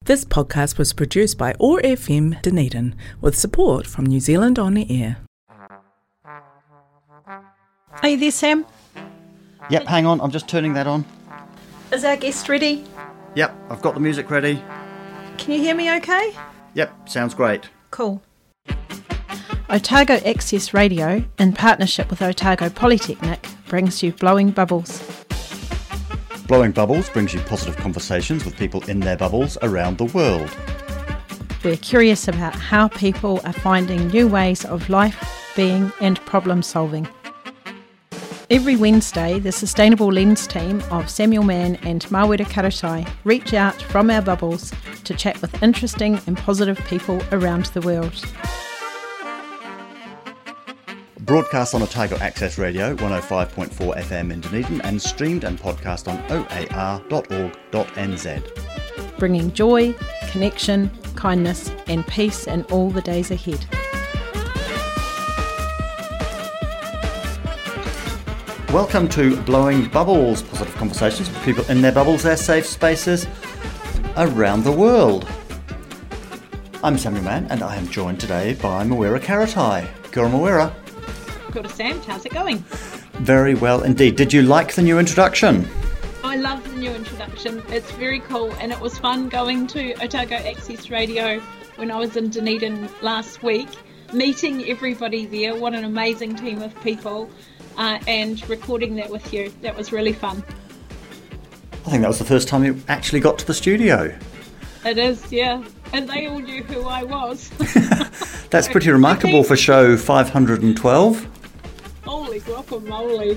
This podcast was produced by OAR FM Dunedin with support from New Zealand On Air. Are you there, Sam? Yep, hang on, I'm just turning that on. Is our guest ready? Yep, I've got the music ready. Can you hear me okay? Yep, sounds great. Cool. Otago Access Radio, in partnership with Otago Polytechnic, brings you Blowing Bubbles. Blowing Bubbles brings you positive conversations with people in their bubbles around the world. We're curious about how people are finding new ways of life, being and problem solving. Every Wednesday, the Sustainable Lens team of Samuel Mann and Mawera Karatai reach out from our bubbles to chat with interesting and positive people around the world. Broadcast on Otago Access Radio 105.4 FM in Dunedin and streamed and podcast on oar.org.nz. Bringing joy, connection, kindness and peace in all the days ahead. Welcome to Blowing Bubbles, positive conversations with people in their bubbles, their safe spaces around the world. I'm Samuel Mann and I am joined today by Mawera Karatai. Kia ora, Mawera. Kia ora, Sam. How's it going? Very well indeed. Did you like the new introduction? I love the new introduction. It's very cool and it was fun going to Otago Access Radio when I was in Dunedin last week, meeting everybody there. What an amazing team of people. And recording that with you. That was really fun. I think that was the first time you actually got to the studio. It is, yeah. And they all knew who I was. That's pretty remarkable for show 512. Holy guacamole.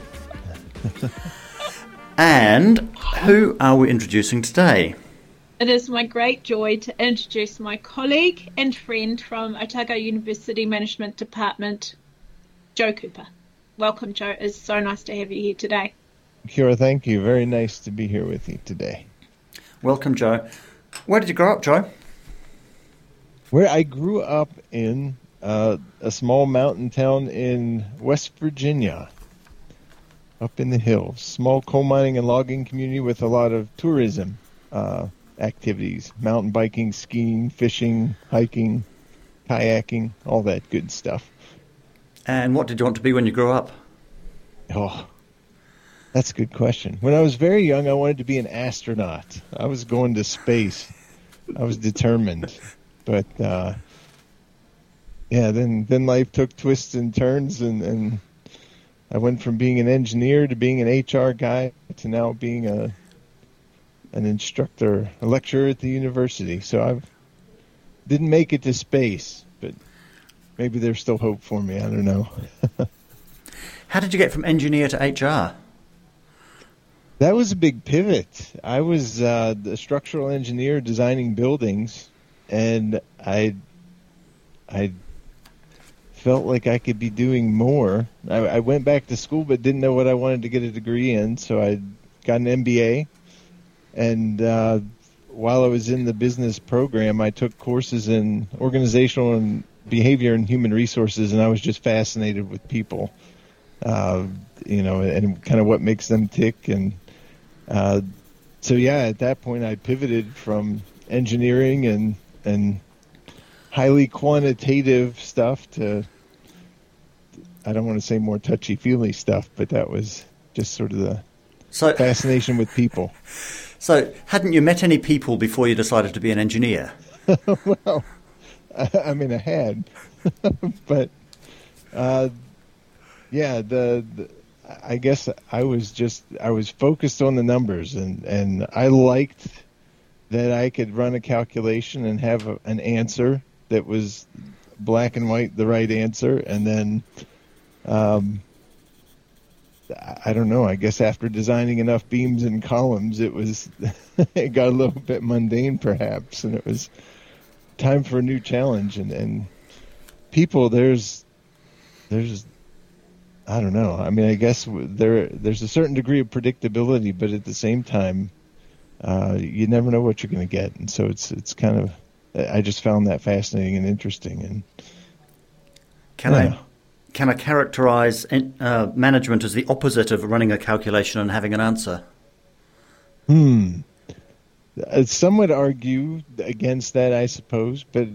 And who are we introducing today? It is my great joy to introduce my colleague and friend from Otago University Management Department, Joe Cooper. Welcome, Joe. It's so nice to have you here today. Kia ora, thank you. Very nice to be here with you today. Welcome, Joe. Where did you grow up, Joe? Where I grew up in a small mountain town in West Virginia, up in the hills. Small coal mining and logging community with a lot of tourism activities. Mountain biking, skiing, fishing, hiking, kayaking, all that good stuff. And what did you want to be when you grew up? Oh, that's a good question. When I was very young, I wanted to be an astronaut. I was going to space. I was determined. But, then life took twists and turns, and I went from being an engineer to being an HR guy to now being an instructor, a lecturer at the university. So I didn't make it to space, but maybe there's still hope for me. I don't know. How did you get from engineer to HR? That was a big pivot. I was the structural engineer designing buildings, and I felt like I could be doing more. I went back to school but didn't know what I wanted to get a degree in, so I got an MBA. And while I was in the business program, I took courses in organizational and behavior and human resources, and I was just fascinated with people, and kind of what makes them tick. And at that point I pivoted from engineering and highly quantitative stuff to, I don't want to say more touchy-feely stuff, but that was just sort of the fascination with people. So hadn't you met any people before you decided to be an engineer? Well, I mean, I had, but I guess I was focused on the numbers, and I liked that I could run a calculation and have an answer that was black and white, the right answer, and then I don't know. I guess after designing enough beams and columns, it got a little bit mundane, perhaps, and it was time for a new challenge. And people, there's I don't know. I mean, I guess there's a certain degree of predictability, but at the same time, you never know what you're going to get, and so it's kind of, I just found that fascinating and interesting. And can I characterize management as the opposite of running a calculation and having an answer? Some would argue against that, I suppose, but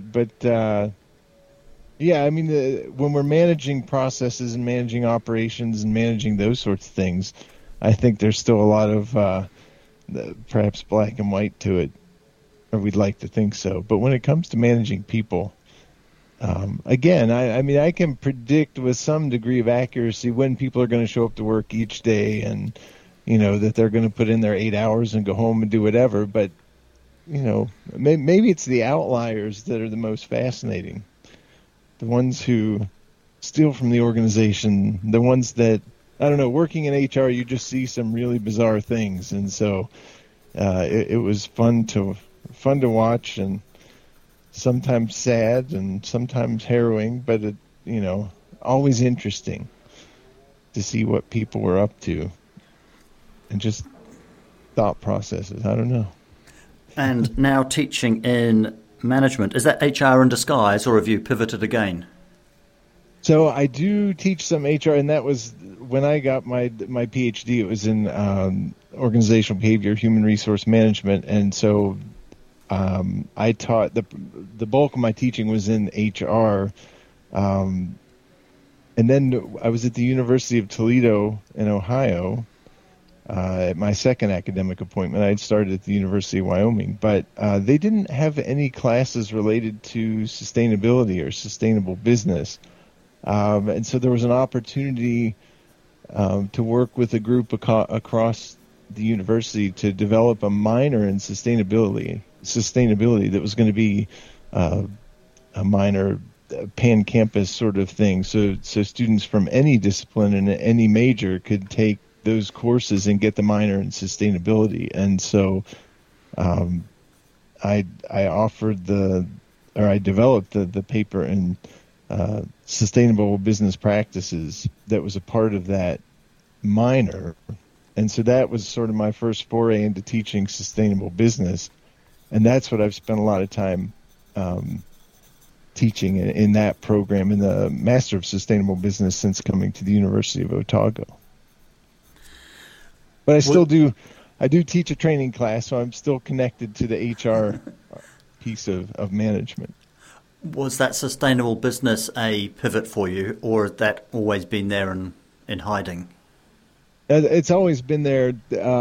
yeah, I mean, when we're managing processes and managing operations and managing those sorts of things, I think there's still a lot of perhaps black and white to it, or we'd like to think so. But when it comes to managing people, again, I mean, I can predict with some degree of accuracy when people are going to show up to work each day, and that they're going to put in their 8 hours and go home and do whatever. But maybe it's the outliers that are the most fascinating. The ones who steal from the organization, the ones that, I don't know, working in HR, you just see some really bizarre things. And so it was fun to watch, and sometimes sad and sometimes harrowing, but always interesting to see what people were up to and just thought processes. I don't know. And now teaching in management, is that HR in disguise, or have you pivoted again? So I do teach some HR, and that was when I got my PhD. It was in organizational behavior, human resource management, and so I taught the bulk of my teaching was in HR, and then I was at the University of Toledo in Ohio. At my second academic appointment, I had started at the University of Wyoming, but they didn't have any classes related to sustainability or sustainable business. And so there was an opportunity to work with a group across the university to develop a minor in sustainability that was going to be a minor pan-campus sort of thing. So students from any discipline and any major could take those courses and get the minor in sustainability. And so I developed the paper in sustainable business practices that was a part of that minor. And so that was sort of my first foray into teaching sustainable business. And that's what I've spent a lot of time teaching in that program, in the Master of Sustainable Business, since coming to the University of Otago. But I still do teach a training class, so I'm still connected to the HR piece of management. Was that sustainable business a pivot for you, or has that always been there in hiding? It's always been there.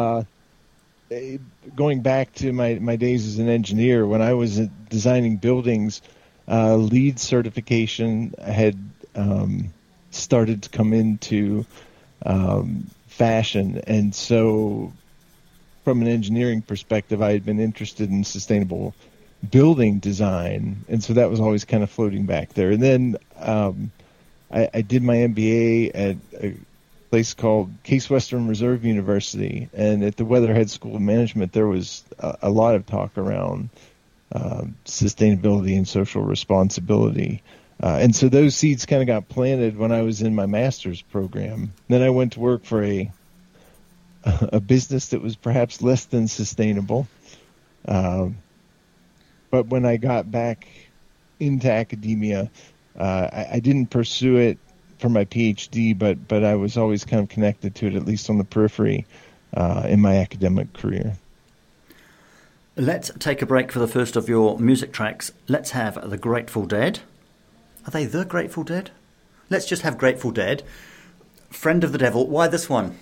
Going back to my days as an engineer, when I was designing buildings, LEED certification had started to come into fashion, and so from an engineering perspective, I had been interested in sustainable building design, and so that was always kind of floating back there. And then I did my MBA at a place called Case Western Reserve University, and at the Weatherhead School of Management, there was a lot of talk around sustainability and social responsibility. And so those seeds kind of got planted when I was in my master's program. Then I went to work for a business that was perhaps less than sustainable. But when I got back into academia, I didn't pursue it for my PhD, but I was always kind of connected to it, at least on the periphery, in my academic career. Let's take a break for the first of your music tracks. Let's have The Grateful Dead. Are they The Grateful Dead? Let's just have Grateful Dead. Friend of the Devil. Why this one?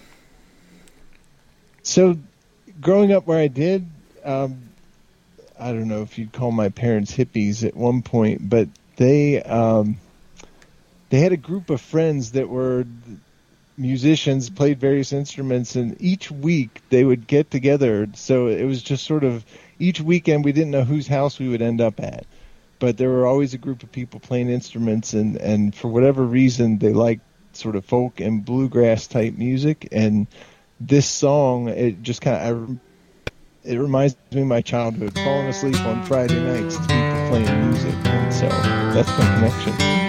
So, growing up where I did, I don't know if you'd call my parents hippies at one point, but they had a group of friends that were musicians, played various instruments, and each week they would get together. So it was just sort of each weekend we didn't know whose house we would end up at. But there were always a group of people playing instruments, and for whatever reason, they liked sort of folk and bluegrass type music. And this song, it just it reminds me of my childhood, falling asleep on Friday nights to people playing music. And so that's my connection.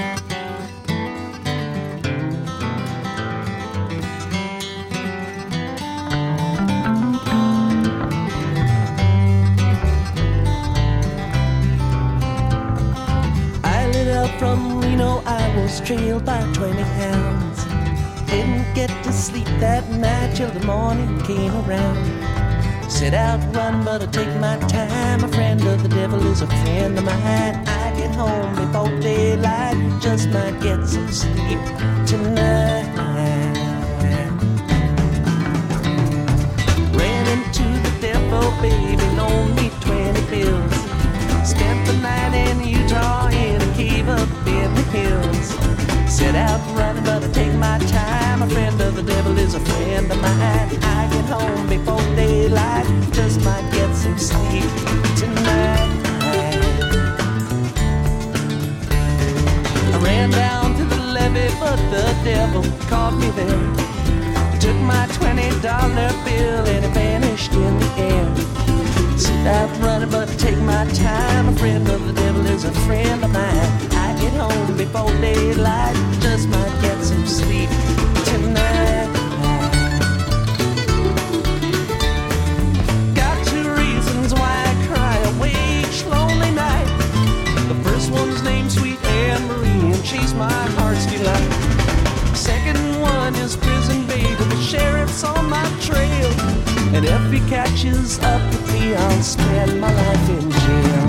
From Reno, I was trailed by 20 hounds. Didn't get to sleep that night till the morning came around. Set out running, but I take my time. A friend of the devil is a friend of mine. I get home before daylight, just might get some sleep tonight. Ran into the devil, baby, loaned me 20 bills. Spent the night in Utah in a cave up in the hills. Set out running, but I take my time. A friend of the devil is a friend of mine. I get home before daylight, just might get some sleep tonight. I ran down to the levee, but the devil caught me there. He took my $20 bill and it vanished in the air. Set out running, but I take my time. A friend of the devil is a friend of mine. I get home before daylight, just might get some sleep tonight. Got 2 reasons why I cry awake each lonely night. The first one's named Sweet Anne Marie, and she's my heart's delight. Second one is prison baby, the sheriff's on my trail, and if he catches up with me, I'll spend my life in jail.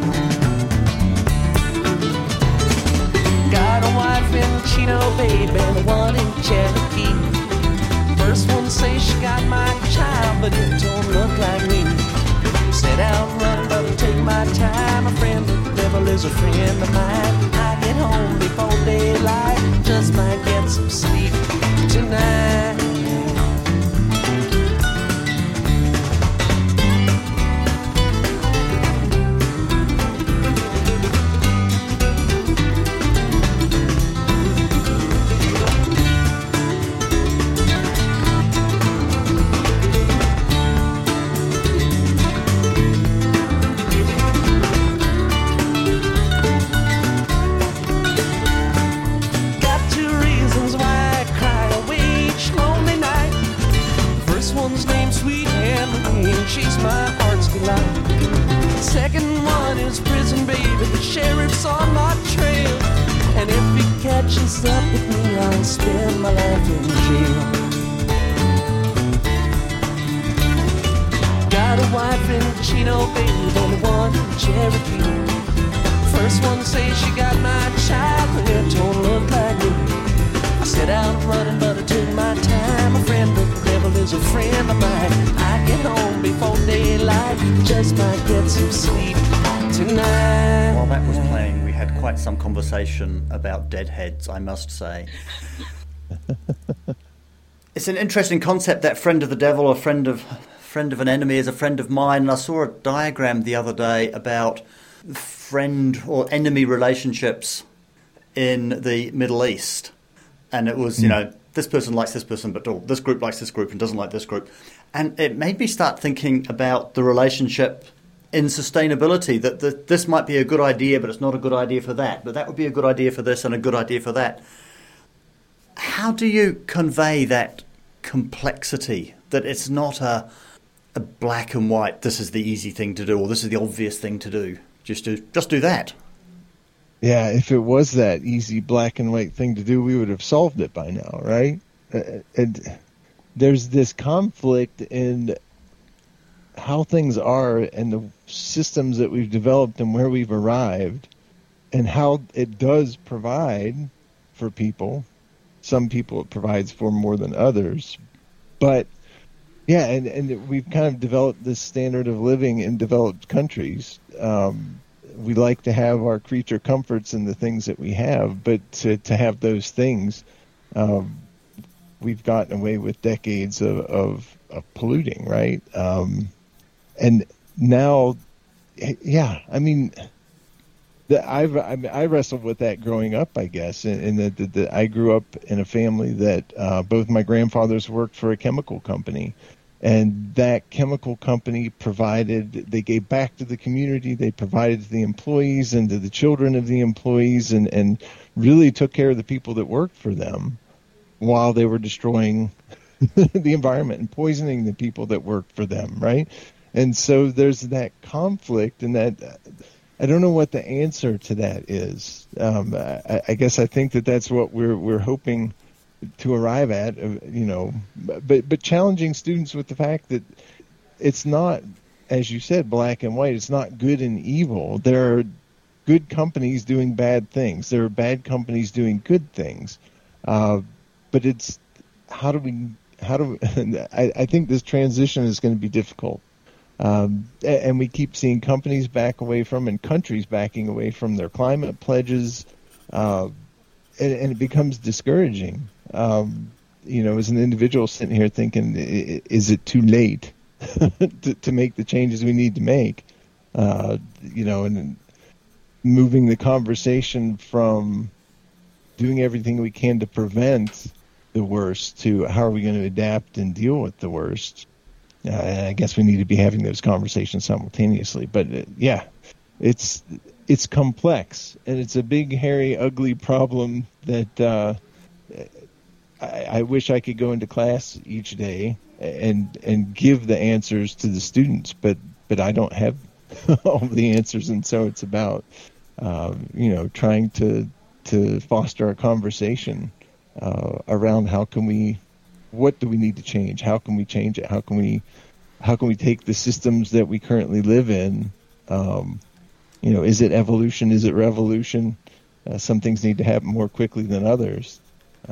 Got a wife in Chino, babe, and one in Cherokee. First one says she got my child, but it don't look like me. Set out running, but I take my time. A friend of the devil is a friend of mine. I get home before daylight, just might get some sleep tonight. She's my heart's delight. Second one is prison baby, the sheriff's on my trail, and if he catches up with me, I'll spend my life in jail. Got a wife in Chino, babe, and one in Cherokee. First one says she got my child, but it don't look like me. I set out running, but I took my time. A friend of the devil is a friend of mine. I get home before daylight, just might get some sleep tonight. While that was playing, we had quite some conversation about deadheads, I must say. It's an interesting concept, that friend of the devil, a friend of an enemy is a friend of mine. And I saw a diagram the other day about friend or enemy relationships in the Middle East. And it was, this person likes this person, but this group likes this group and doesn't like this group. And it made me start thinking about the relationship in sustainability, that this might be a good idea, but it's not a good idea for that. But that would be a good idea for this and a good idea for that. How do you convey that complexity, that it's not a black and white, this is the easy thing to do, or this is the obvious thing to do, just do that? Yeah, if it was that easy black and white thing to do, we would have solved it by now, right? And there's this conflict in how things are and the systems that we've developed and where we've arrived and how it does provide for people. Some people it provides for more than others. But, yeah, and we've kind of developed this standard of living in developed countries. We like to have our creature comforts and the things that we have, but to have those things, we've gotten away with decades of polluting, right? And now, yeah, I mean, I wrestled with that growing up, I guess, and that I grew up in a family that both my grandfathers worked for a chemical company. And that chemical company they gave back to the community, they provided to the employees and to the children of the employees, and really took care of the people that worked for them while they were destroying the environment and poisoning the people that worked for them, right? And so there's that conflict, and that I don't know what the answer to that is. I guess I think that's what we're hoping to arrive at, but challenging students with the fact that it's not, as you said, black and white. It's not good and evil. There are good companies doing bad things. There are bad companies doing good things. But it's how do we? I think this transition is going to be difficult. And we keep seeing companies back away from and countries backing away from their climate pledges, and it becomes discouraging. As an individual sitting here thinking, is it too late to make the changes we need to make? And moving the conversation from doing everything we can to prevent the worst to how are we going to adapt and deal with the worst. I guess we need to be having those conversations simultaneously. But it's complex, and it's a big, hairy, ugly problem that I wish I could go into class each day and give the answers to the students, but I don't have all the answers, and so it's about trying to foster a conversation around what do we need to change? How can we change it? How can we take the systems that we currently live in? Is it evolution? Is it revolution? Some things need to happen more quickly than others.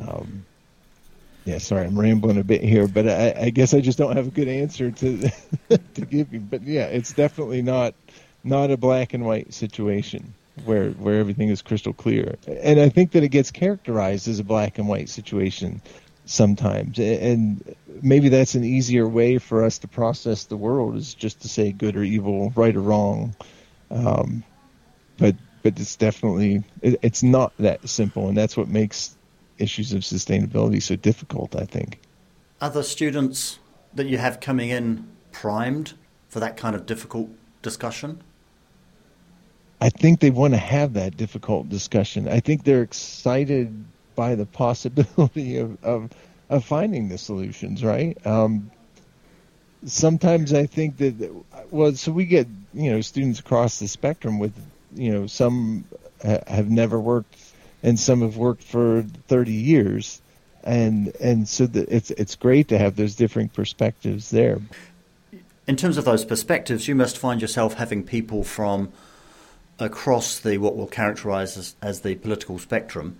Sorry, I'm rambling a bit here, but I guess I just don't have a good answer to to give you. But it's definitely not a black and white situation where everything is crystal clear. And I think that it gets characterized as a black and white situation sometimes, and maybe that's an easier way for us to process the world, is just to say good or evil, right or wrong. But it's definitely, it's not that simple, and that's what makes issues of sustainability so difficult, I think. Are the students that you have coming in primed for that kind of difficult discussion? I think they want to have that difficult discussion. I think they're excited by the possibility of finding the solutions, right? Sometimes I think so we get, students across the spectrum with, some have never worked and some have worked for 30 years. And so it's great to have those differing perspectives there. In terms of those perspectives, you must find yourself having people from across what we'll characterize as the political spectrum.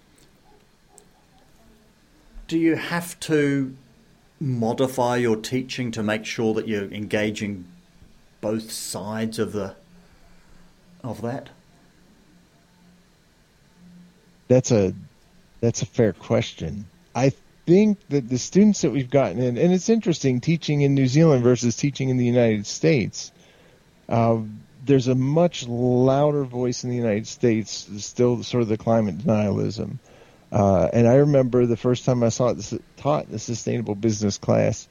Do you have to modify your teaching to make sure that you're engaging both sides of that? That's a fair question. I think that the students that we've gotten in, and it's interesting teaching in New Zealand versus teaching in the United States. There's a much louder voice in the United States, still sort of the climate denialism. And I remember the first time I taught the sustainable business class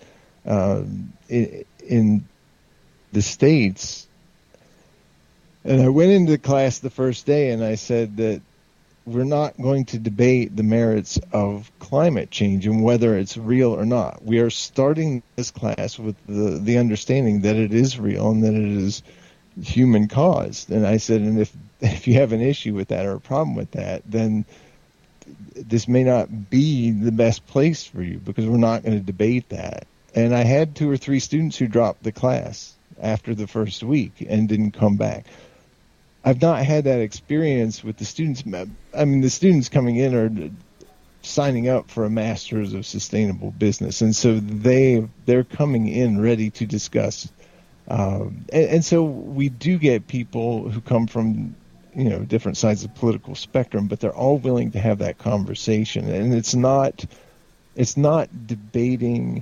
in the States, and I went into class the first day and I said that we're not going to debate the merits of climate change and whether it's real or not. We are starting this class with the understanding that it is real and that it is human caused. And I said, and if you have an issue with that or a problem with that, then this may not be the best place for you, because we're not going to debate that. And I had 2 or 3 students who dropped the class after the first week and didn't come back. I've not had that experience with the students. I mean, the students coming in are signing up for a Master's of Sustainable Business, and so they're coming in ready to discuss. And so we do get people who come from different sides of the political spectrum, but they're all willing to have that conversation. And it's not debating.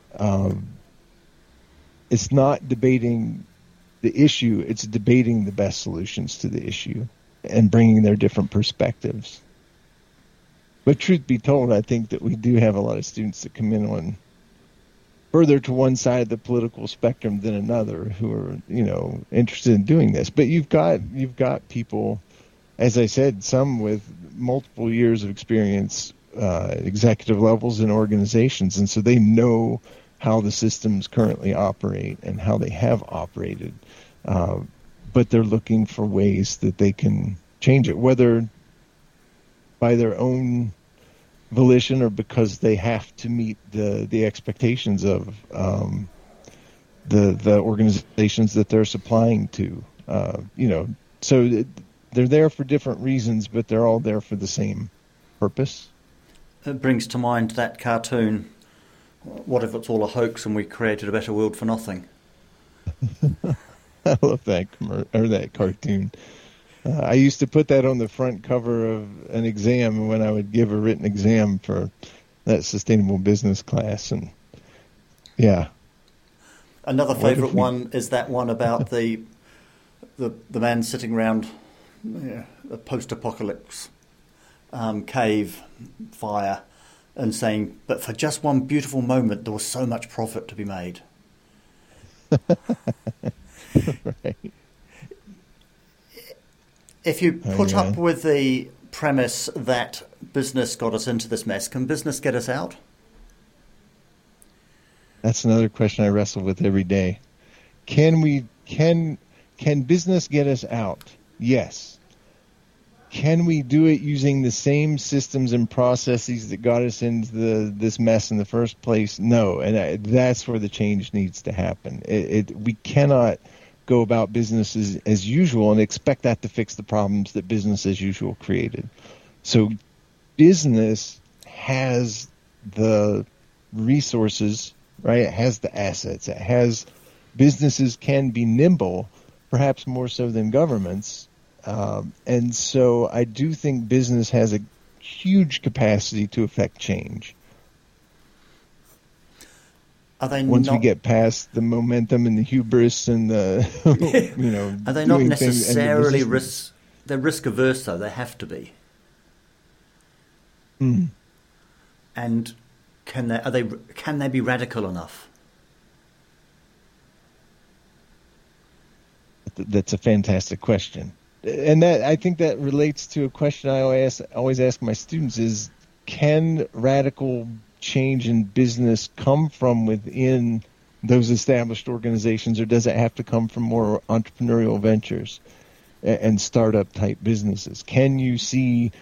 It's not debating the issue. It's debating the best solutions to the issue and bringing their different perspectives. But truth be told, I think that we do have a lot of students that come in on further to one side of the political spectrum than another who are, interested in doing this. But you've got people, as I said, some with multiple years of experience, executive levels in organizations, and so they know how the systems currently operate and how they have operated. But they're looking for ways that they can change it, whether by their own volition or because they have to meet the expectations of the organizations that they're supplying to. So they're there for different reasons, but they're all there for the same purpose. It brings to mind that cartoon, what if it's all a hoax and we created a better world for nothing? I love that cartoon. I used to put that on the front cover of an exam when I would give a written exam for that sustainable business class. And yeah. Another favourite one is that one about the man sitting around a post-apocalypse cave fire and saying, but for just one beautiful moment there was so much profit to be made. Right. If you put up with the premise that business got us into this mess, can business get us out? That's another question I wrestle with every day. Can business get us out? Yes. Can we do it using the same systems and processes that got us into this mess in the first place? No, and that's where the change needs to happen. We cannot go about business as usual and expect that to fix the problems that business as usual created. So business has the resources, right? It has the assets. Businesses can be nimble, perhaps more so than governments. And so I do think business has a huge capacity to affect change. Once we get past the momentum and the hubris and the, are they not necessarily they're risk averse though? They have to be. Mm. And can they be radical enough? That's a fantastic question. And I think that relates to a question I always ask my students is, can radical change in business come from within those established organizations, or does it have to come from more entrepreneurial ventures and startup type businesses? Can you see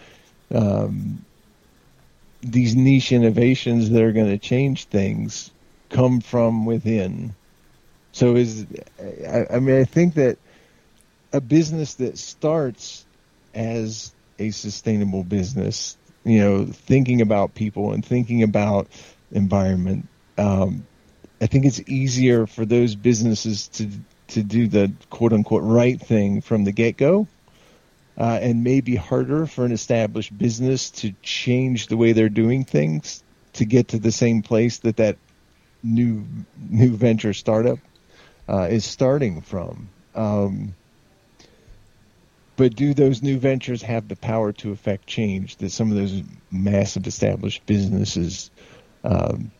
these niche innovations that are going to change things come from within? So I think that a business that starts as a sustainable business, thinking about people and thinking about environment, I think it's easier for those businesses to do the quote unquote right thing from the get-go, and maybe harder for an established business to change the way they're doing things to get to the same place that new venture startup is starting from. But do those new ventures have the power to affect change that some of those massive established businesses? Some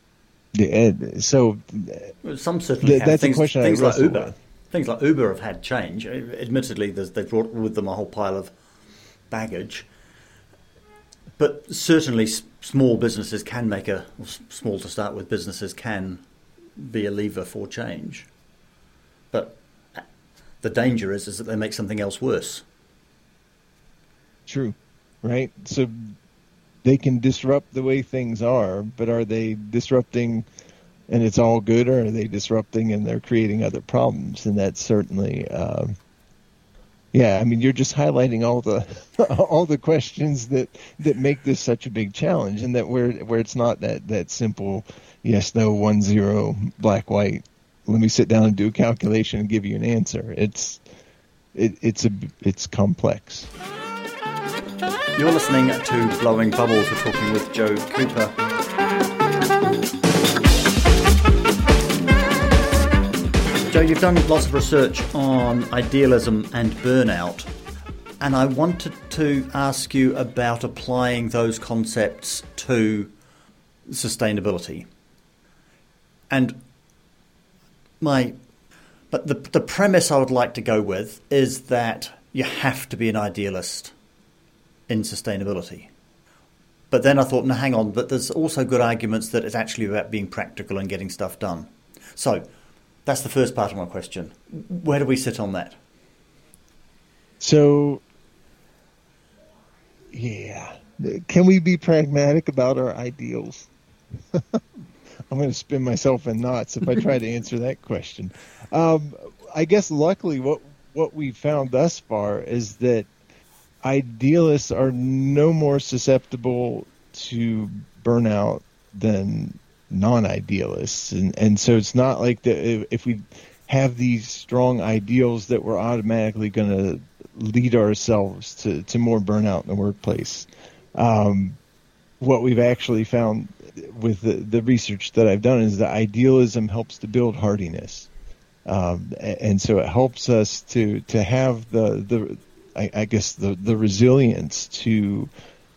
certainly have. That's a question I wrestle with. Things like Uber have had change. Admittedly, they've brought with them a whole pile of baggage. But certainly small businesses can small to start with, businesses can be a lever for change. But the danger is that they make something else worse. True, right? So they can disrupt the way things are, but are they disrupting and it's all good, or are they disrupting and they're creating other problems? And that's certainly, you're just highlighting all the questions that make this such a big challenge, and that where it's not that simple yes, no, 1, 0, black, white. Let me sit down and do a calculation and give you an answer. It's complex. You're listening to Blowing Bubbles. We're talking with Joe Cooper. Joe, you've done lots of research on idealism and burnout, and I wanted to ask you about applying those concepts to sustainability. And the premise I would like to go with is that you have to be an idealist in sustainability. But then I thought, no, hang on, but there's also good arguments that it's actually about being practical and getting stuff done. So that's the first part of my question. Where do we sit on that? So, yeah. Can we be pragmatic about our ideals? I'm going to spin myself in knots if I try to answer that question. I guess luckily what we've found thus far is that idealists are no more susceptible to burnout than non-idealists. And so it's not like that if we have these strong ideals that we're automatically going to lead ourselves to more burnout in the workplace. What we've actually found with the research that I've done is that idealism helps to build hardiness. And so it helps us to have the resilience to,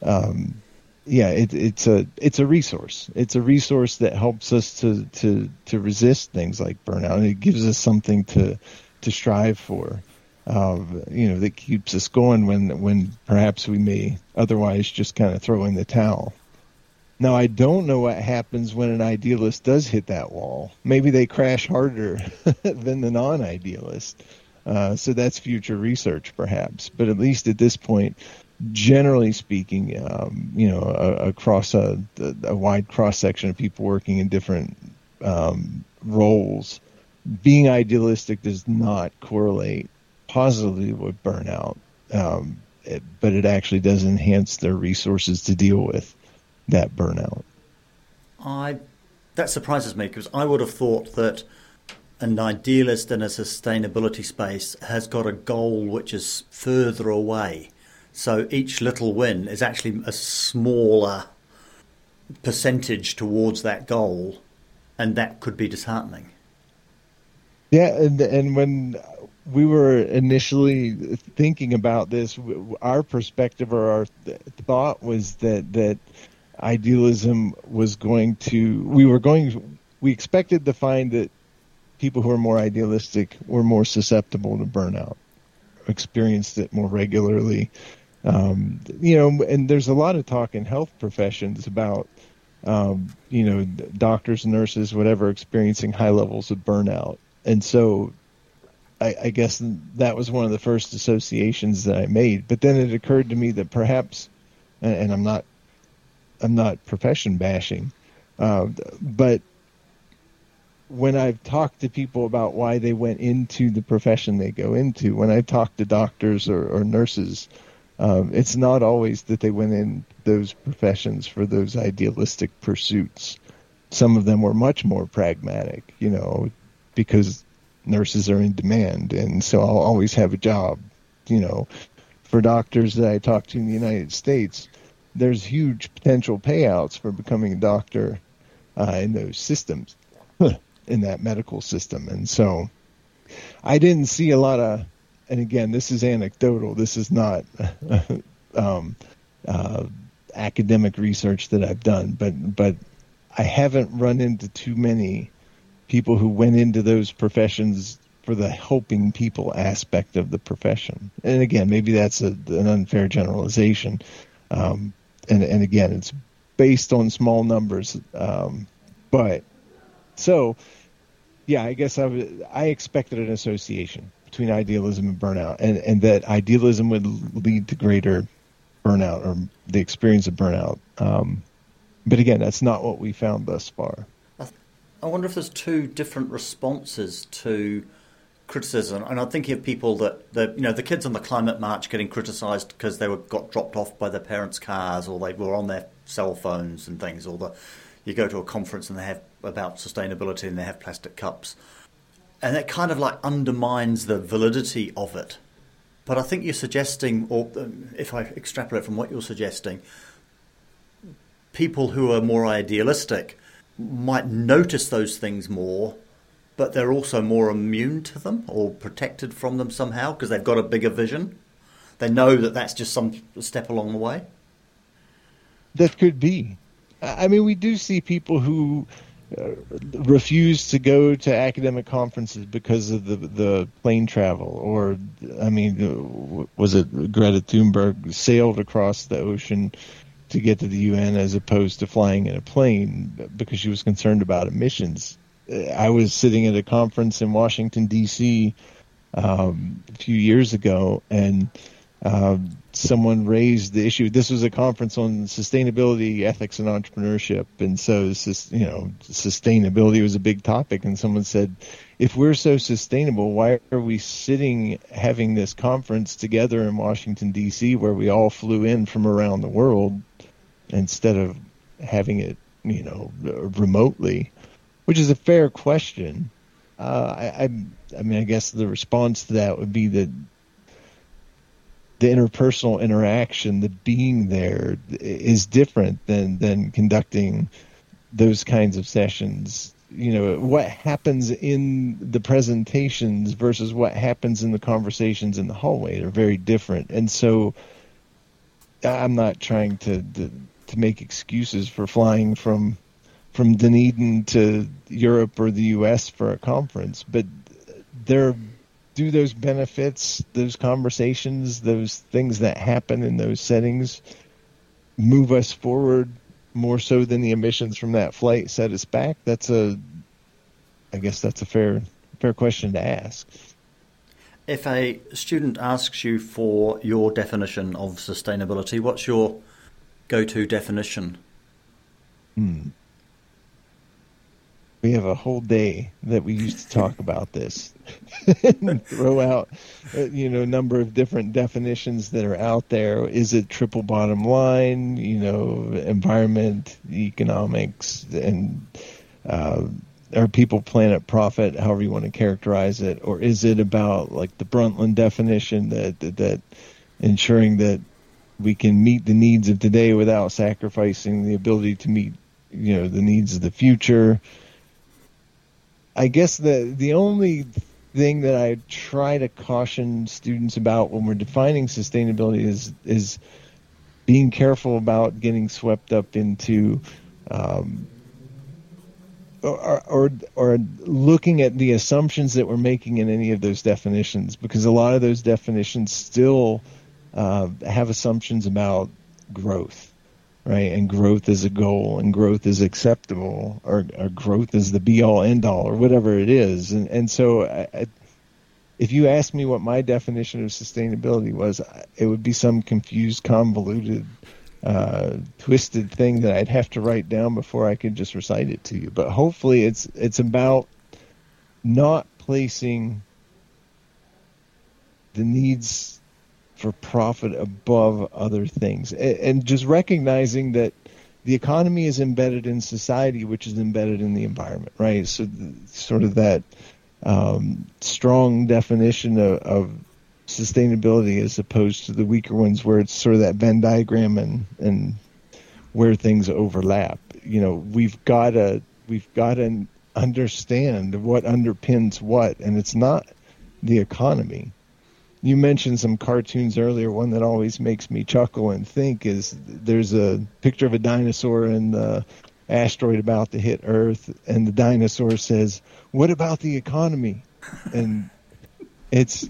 it's a resource. It's a resource that helps us to resist things like burnout. It gives us something to strive for, that keeps us going when perhaps we may otherwise just kind of throw in the towel. Now, I don't know what happens when an idealist does hit that wall. Maybe they crash harder than the non-idealist. So that's future research, perhaps. But at least at this point, generally speaking, across a wide cross-section of people working in different roles, being idealistic does not correlate positively with burnout, but it actually does enhance their resources to deal with that burnout. That surprises me, because I would have thought that an idealist in a sustainability space has got a goal which is further away. So each little win is actually a smaller percentage towards that goal, and that could be disheartening. Yeah, and when we were initially thinking about this, our perspective or our thought was that idealism was we expected to find that people who are more idealistic were more susceptible to burnout, experienced it more regularly. And there's a lot of talk in health professions about, doctors, nurses, whatever, experiencing high levels of burnout. And so I guess that was one of the first associations that I made. But then it occurred to me that perhaps, and I'm not profession bashing, but when I've talked to people about why they went into the profession they go into, when I talk to doctors or nurses, it's not always that they went in those professions for those idealistic pursuits. Some of them were much more pragmatic, because nurses are in demand, and so I'll always have a job. For doctors that I talk to in the United States, there's huge potential payouts for becoming a doctor in those systems, in that medical system. And so I didn't see a lot of, and again, this is anecdotal, this is not academic research that I've done, but I haven't run into too many people who went into those professions for the helping people aspect of the profession. And again, maybe that's an unfair generalization. And again, it's based on small numbers. But so, yeah, I guess I expected an association between idealism and burnout, and that idealism would lead to greater burnout or the experience of burnout. But again, that's not what we found thus far. I wonder if there's two different responses to criticism. And I'm thinking of people that the kids on the climate march getting criticised because they got dropped off by their parents' cars, or they were on their cell phones and things, or you go to a conference and they have about sustainability and they have plastic cups. And that kind of like undermines the validity of it. But I think you're suggesting, or if I extrapolate from what you're suggesting, people who are more idealistic might notice those things more, but they're also more immune to them or protected from them somehow because they've got a bigger vision. They know that that's just some step along the way. That could be. I mean, we do see people who refuse to go to academic conferences because of the plane travel, or, I mean, was it Greta Thunberg sailed across the ocean to get to the UN as opposed to flying in a plane because she was concerned about emissions. I was sitting at a conference in Washington, D.C. A few years ago, and someone raised the issue. This was a conference on sustainability, ethics, and entrepreneurship, and so sustainability was a big topic. And someone said, if we're so sustainable, why are we sitting having this conference together in Washington, D.C., where we all flew in from around the world, instead of having it, remotely? Which is a fair question. I mean, I guess the response to that would be that the interpersonal interaction, the being there, is different than conducting those kinds of sessions. What happens in the presentations versus what happens in the conversations in the hallway are very different. And so I'm not trying to make excuses for flying from Dunedin to Europe or the U.S. for a conference, but do those benefits, those conversations, those things that happen in those settings move us forward more so than the emissions from that flight set us back? I guess that's a fair question to ask. If a student asks you for your definition of sustainability, what's your go-to definition? We have a whole day that we used to talk about this and throw out, a number of different definitions that are out there. Is it triple bottom line, environment, economics, and or people, planet, profit, however you want to characterize it? Or is it about like the Brundtland definition that ensuring that we can meet the needs of today without sacrificing the ability to meet, the needs of the future? I guess the only thing that I try to caution students about when we're defining sustainability is being careful about getting swept up into or looking at the assumptions that we're making in any of those definitions, because a lot of those definitions still have assumptions about growth. Right, and growth is a goal, and growth is acceptable, or growth is the be-all, end-all, or whatever it is. And so if you asked me what my definition of sustainability was, it would be some confused, convoluted, twisted thing that I'd have to write down before I could just recite it to you. But hopefully it's about not placing the needs for profit above other things, and just recognizing that the economy is embedded in society, which is embedded in the environment, right? So sort of that strong definition of sustainability as opposed to the weaker ones where it's sort of that Venn diagram and where things overlap. We've got to understand what underpins what, and it's not the economy. You mentioned some cartoons earlier. One that always makes me chuckle and think is there's a picture of a dinosaur and the asteroid about to hit Earth, and the dinosaur says, "What about the economy?" And it's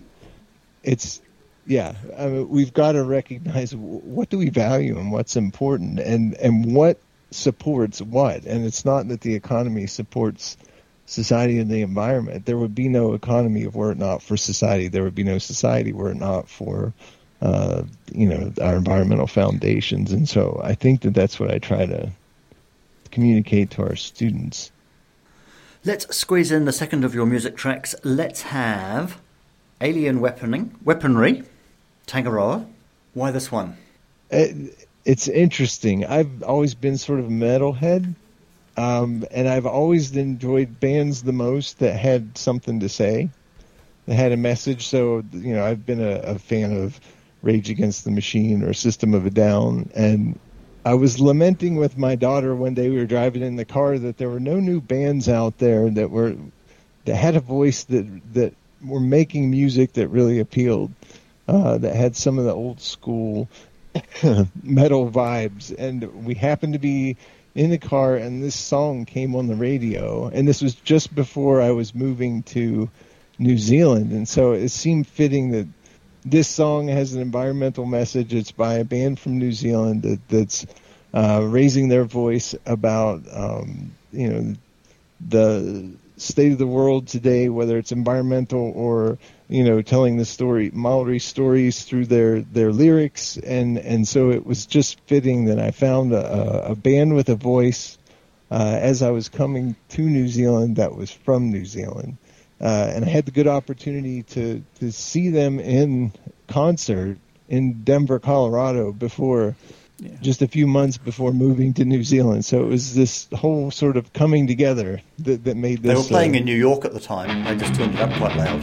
we've got to recognize what do we value and what's important and what supports what. And it's not that the economy supports society and the environment. There would be no economy were it not for society. There would be no society were it not for our environmental foundations. And so I think that that's what I try to communicate to our students. Let's squeeze in the second of your music tracks. Let's have Alien Weaponry, Tangaroa. Why this one? It's interesting. I've always been sort of a metalhead. And I've always enjoyed bands the most that had something to say, that had a message. So, I've been a fan of Rage Against the Machine or System of a Down. And I was lamenting with my daughter one day, we were driving in the car, that there were no new bands out there that had a voice that were making music that really appealed, that had some of the old school metal vibes. And we happened to be in the car, and this song came on the radio, and this was just before I was moving to New Zealand, and so it seemed fitting that this song has an environmental message. It's by a band from New Zealand that's raising their voice about the state of the world today, whether it's environmental or, telling the story, Maori stories through their lyrics. And so it was just fitting that I found a band with a voice as I was coming to New Zealand that was from New Zealand. And I had the good opportunity to see them in concert in Denver, Colorado just a few months before moving to New Zealand. So it was this whole sort of coming together that made this. They were playing in New York at the time. They just tuned it up quite loud.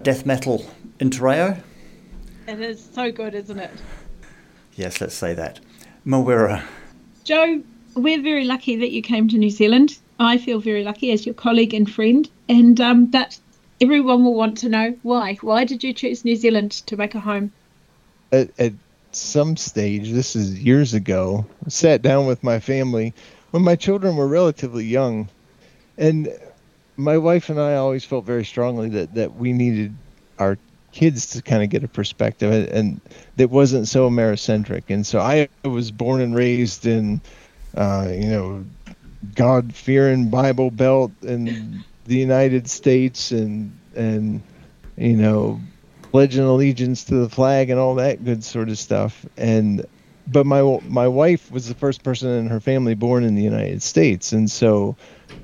death metal inter reo. It is so good, isn't it? Yes, let's say that. Mawera. Joe, we're very lucky that you came to New Zealand. I feel very lucky as your colleague and friend. And but everyone will want to know why. Why did you choose New Zealand to make a home? At some stage, this is years ago, I sat down with my family when my children were relatively young. And my wife and I always felt very strongly that we needed our kids to kind of get a perspective and that wasn't so Americentric. And so I was born and raised in, God-fearing Bible Belt in the United States and pledging allegiance to the flag and all that good sort of stuff. But my wife was the first person in her family born in the United States. And so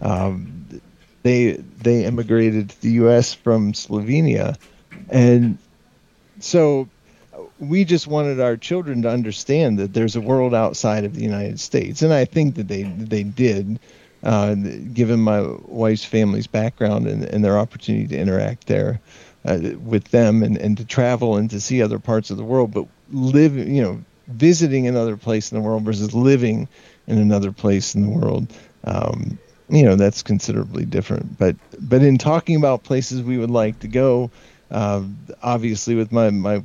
they immigrated to the U.S. from Slovenia. And so we just wanted our children to understand that there's a world outside of the United States. And I think that they did, given my wife's family's background and their opportunity to interact there with them and to travel and to see other parts of the world. But visiting another place in the world versus living in another place in the world, that's considerably different. But in talking about places we would like to go, obviously with my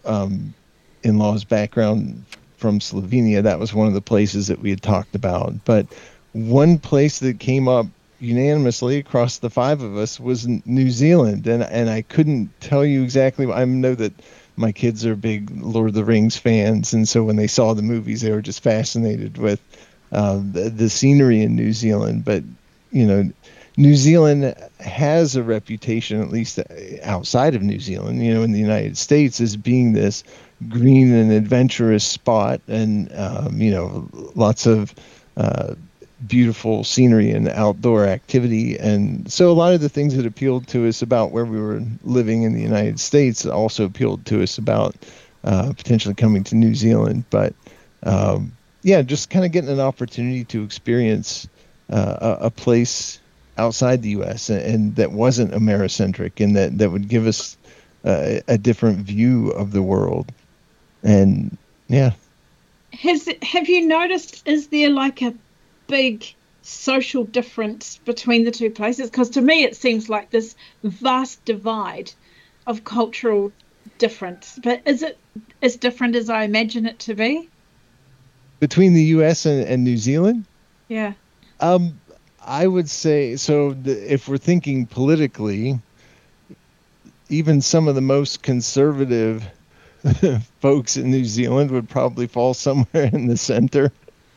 in-laws background from Slovenia, that was one of the places that we had talked about. But one place that came up unanimously across the five of us was New Zealand, and I couldn't tell you exactly. I know that my kids are big Lord of the Rings fans, and so when they saw the movies, they were just fascinated with the scenery in New Zealand. But New Zealand has a reputation, at least outside of New Zealand, in the United States, as being this green and adventurous spot, and lots of beautiful scenery and outdoor activity. And so a lot of the things that appealed to us about where we were living in the United States also appealed to us about potentially coming to New Zealand. But just kind of getting an opportunity to experience a place outside the U.S. and that wasn't Americentric, and that would give us a different view of the world. And yeah. Have you noticed, is there like a big social difference between the two places? Because to me it seems like this vast divide of cultural difference. But is it as different as I imagine it to be? Between the U.S. and New Zealand? Yeah. I would say, so if we're thinking politically, even some of the most conservative folks in New Zealand would probably fall somewhere in the center.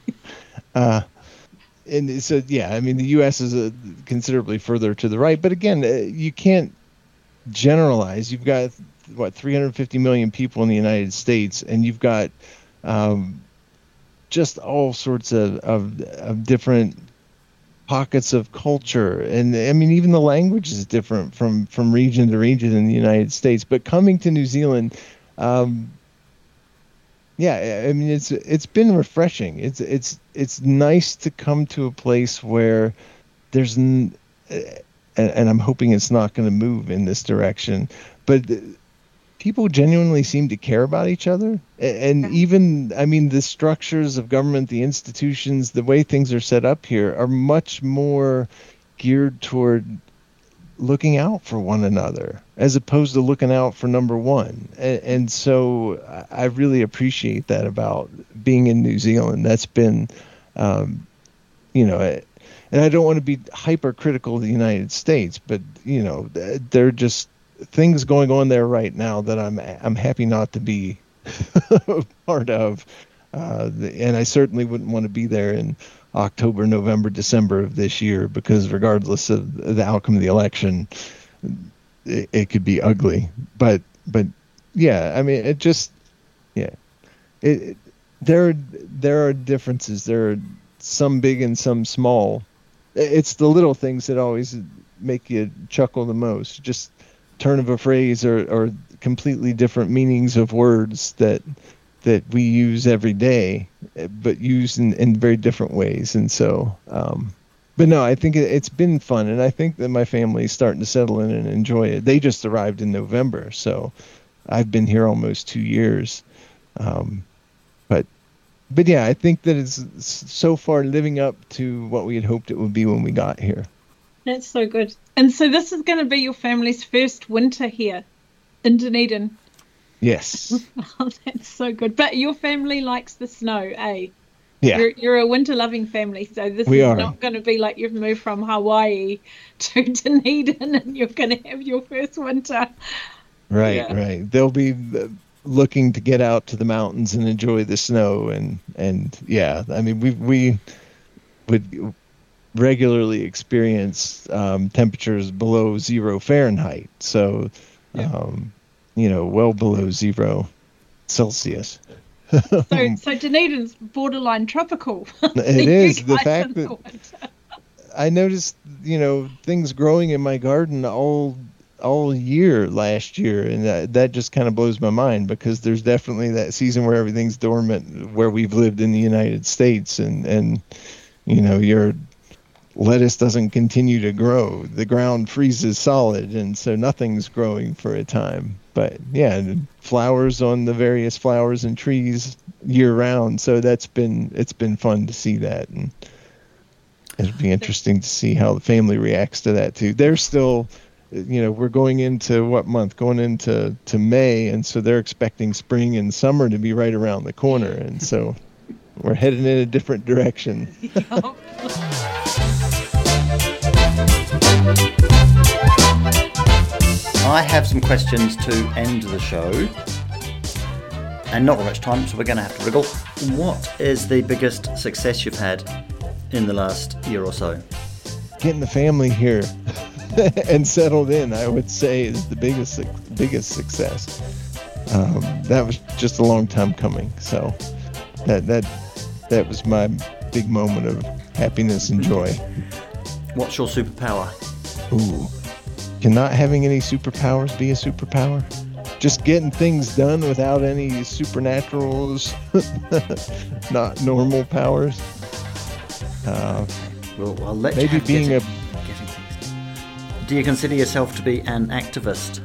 And so, yeah, I mean, the U.S. is considerably further to the right. But again, you can't generalize. You've got, 350 million people in the United States, and you've got just all sorts of different pockets of culture. And I mean, even the language is different from region to region in the United States. But coming to New Zealand, yeah, I mean, it's been refreshing. It's nice to come to a place where there's, and I'm hoping it's not going to move in this direction, but people genuinely seem to care about each other. And even, I mean, the structures of government, the institutions, the way things are set up here are much more geared toward looking out for one another as opposed to looking out for number one. And so I really appreciate that about being in New Zealand. That's been, and I don't want to be hypercritical of the United States, but, there are just things going on there right now that I'm happy not to be part of. And I certainly wouldn't want to be there in October, November, December of this year, because regardless of the outcome of the election, it could be ugly. But yeah, I mean, there are differences. There are some big and some small. It's the little things that always make you chuckle the most. Just turn of a phrase or completely different meanings of words that we use every day, but used in very different ways. And so, But no, I think it's been fun, and I think that my family's starting to settle in and enjoy it. They just arrived in November, so I've been here almost 2 years. But yeah, I think that it's so far living up to what we had hoped it would be when we got here. That's so good. And so this is going to be your family's first winter here in Dunedin. Yes. Oh, that's so good. But your family likes the snow, eh? Yeah. You're a winter-loving family, so this is not going to be like you've moved from Hawaii to Dunedin and you're going to have your first winter. Right, right. They'll be looking to get out to the mountains and enjoy the snow, and yeah, I mean we would regularly experience temperatures below 0 Fahrenheit, so well below 0 Celsius. So Dunedin's borderline tropical. It is. The fact that I noticed, things growing in my garden all year last year, and that just kind of blows my mind, because there's definitely that season where everything's dormant where we've lived in the United States, and your lettuce doesn't continue to grow. The ground freezes solid, and so nothing's growing for a time. But yeah, flowers on the various flowers and trees year round. So it's been fun to see that, and it'll be interesting to see how the family reacts to that too. They're still, we're going into what month? Going into May, and so they're expecting spring and summer to be right around the corner, and so we're heading in a different direction. I have some questions to end the show, and not very much time, so we're going to have to wriggle. What is the biggest success you've had in the last year or so? Getting the family here and settled in, I would say, is the biggest success. That was just a long time coming, so that was my big moment of happiness and joy. What's your superpower? Ooh. Can not having any superpowers be a superpower? Just getting things done without any supernaturals, not normal powers. Well, I'll let maybe you being getting things. Do you consider yourself to be an activist?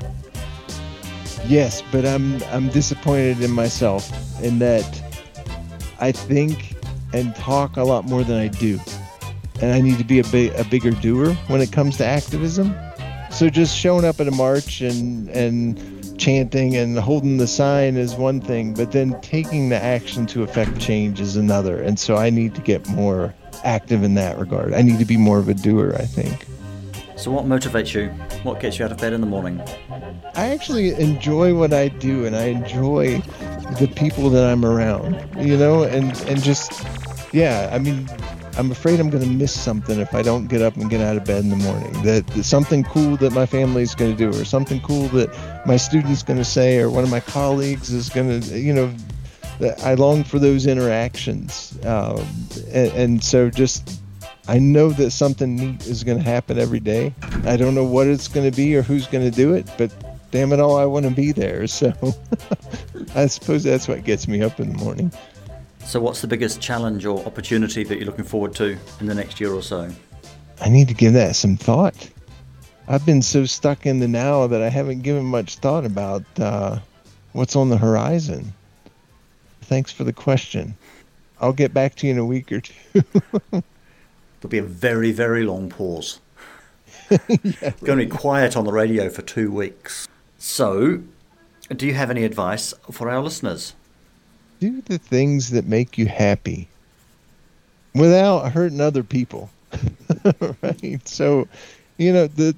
Yes, but I'm disappointed in myself in that I think and talk a lot more than I do, and I need to be a bigger doer when it comes to activism. So just showing up at a march and chanting and holding the sign is one thing, but then taking the action to affect change is another. And so I need to get more active in that regard. I need to be more of a doer, I think. So what motivates you? What gets you out of bed in the morning? I actually enjoy what I do, and I enjoy the people that I'm around, and just, yeah, I mean, I'm afraid I'm going to miss something if I don't get up and get out of bed in the morning. That something cool that my family's going to do, or something cool that my student's going to say, or one of my colleagues is going to, I long for those interactions. And so just, I know that something neat is going to happen every day. I don't know what it's going to be or who's going to do it, but damn it all, I want to be there. So I suppose that's what gets me up in the morning. So what's the biggest challenge or opportunity that you're looking forward to in the next year or so? I need to give that some thought. I've been so stuck in the now that I haven't given much thought about what's on the horizon. Thanks for the question. I'll get back to you in a week or two. There'll be a very, very long pause. Yeah. Going to be quiet on the radio for 2 weeks. So, do you have any advice for our listeners? Do the things that make you happy without hurting other people. Right? So, you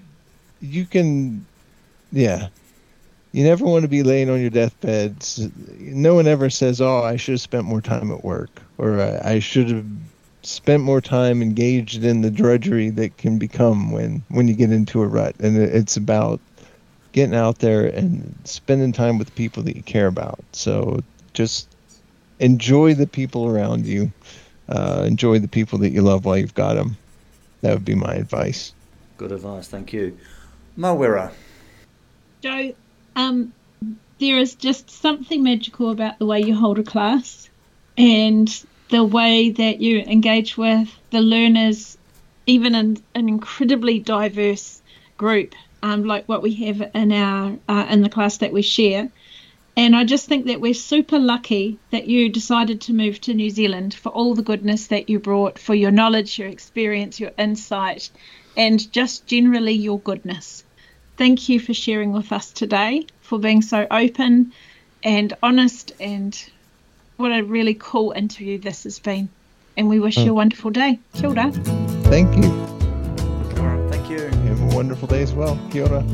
never want to be laying on your deathbed. No one ever says, oh, I should have spent more time at work, or I should have spent more time engaged in the drudgery that can become when you get into a rut. And it's about getting out there and spending time with people that you care about. So just enjoy the people around you. Enjoy the people that you love while you've got them. That would be my advice. Good advice, thank you. Mawera. Joe, there is just something magical about the way you hold a class and the way that you engage with the learners even in an incredibly diverse group, like what we have in the class that we share. And I just think that we're super lucky that you decided to move to New Zealand, for all the goodness that you brought, for your knowledge, your experience, your insight, and just generally your goodness. Thank you for sharing with us today, for being so open and honest, and what a really cool interview this has been. And we wish you a wonderful day. Kia ora. Thank you. Thank you. Have a wonderful day as well. Kia ora.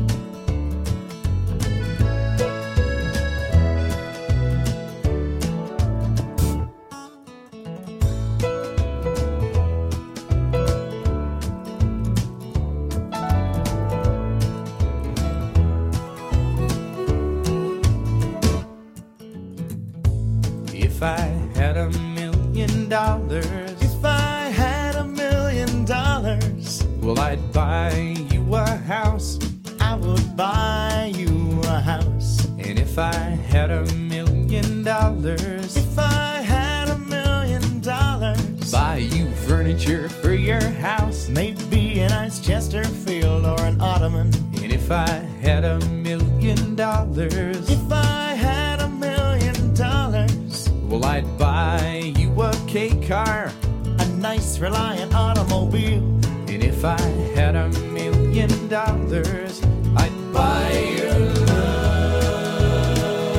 If I had $1 million, If I had $1 million, well, I'd buy you a house. I would buy you a house. And if I had $1 million, If I had $1 million, buy you furniture for your house. maybe a nice Chesterfield or an ottoman. And if I had $1 million, If I had $1 million, well, I'd buy you a K car. a nice Reliant automobile. And if I had $1 million, I'd buy your love.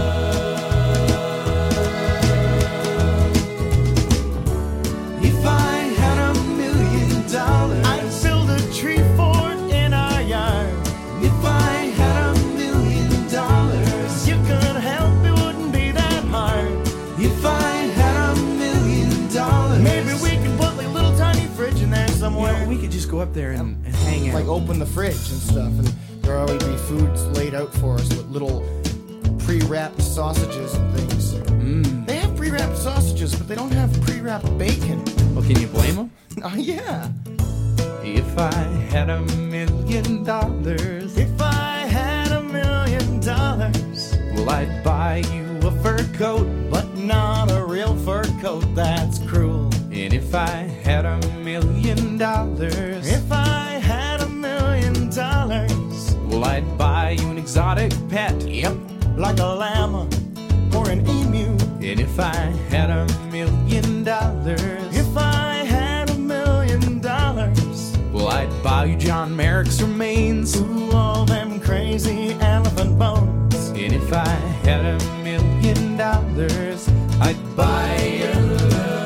If I had $1 million, I'd build a tree fort in our yard. if I had $1 million, You could help, it wouldn't be that hard. if I had $1 million, Maybe we could put like a little tiny fridge in there somewhere. we could just go up there and hang out. Like open the fridge and stuff, and there will always be foods laid out for us with little pre-wrapped sausages and things. They have pre-wrapped sausages, but they don't have pre-wrapped bacon. Well, can you blame them? Oh yeah. If I had $1 million, If I had $1 million, well, I'd buy you a fur coat. but not a real fur coat, that's cruel. And if I had $1 million, If I had $1 million, well, I'd buy you an exotic pet. Yep. like a llama or an emu. And if I had $1 million, If I had $1 million, well, I'd buy you John Merrick's remains. ooh, all them crazy elephant bones. And if I had $1 million, I'd buy your love.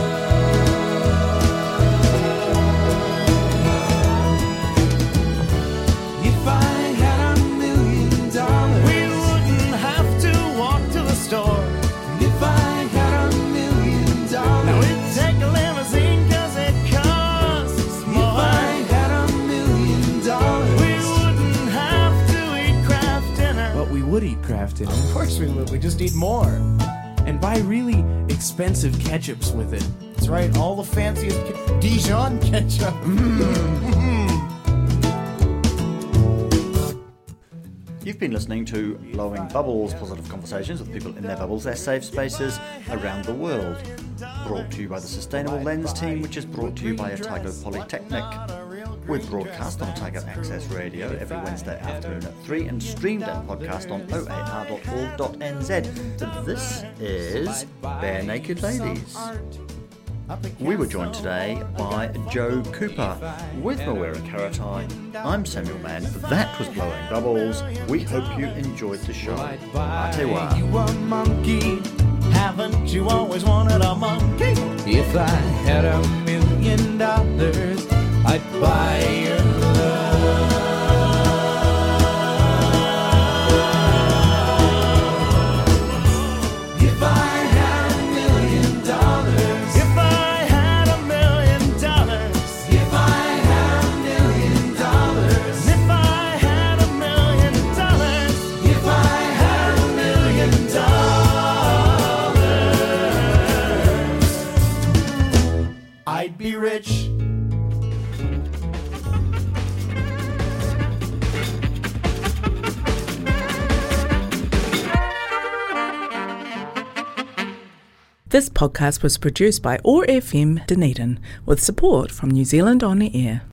If I had $1 million, We wouldn't have to walk to the store. if I had $1 million, Now we'd take a limousine 'cause it costs if more. I had $1 million, We wouldn't have to eat Kraft dinner. but we would eat Kraft dinner Of course we would. We just eat more. and buy really expensive ketchups with it. That's right. All the fanciest Dijon ketchup. You've been listening to Blowing Bubbles, positive conversations with people in their bubbles, their safe spaces around the world. Brought to you by the Sustainable Lens team, which is brought to you by Otago Polytechnic. We're broadcast on Otago Access Radio every Wednesday afternoon at 3 and streamed and podcast on oar.org.nz. This is Bare Naked Ladies. We were joined today by Joe Cooper with Mawera Karatai. I'm Samuel Mann. That was Blowing Bubbles. We hope you enjoyed the show. I'd buy Atewa. you a monkey. Haven't you always wanted a monkey? If I had $1 million, I'd buy your love. If I had $1 million, If I had $1 million, if I had $1 million, if I had $1 million, if I had $1 million, I'd be rich. This podcast was produced by OAR FM Dunedin with support from New Zealand On Air.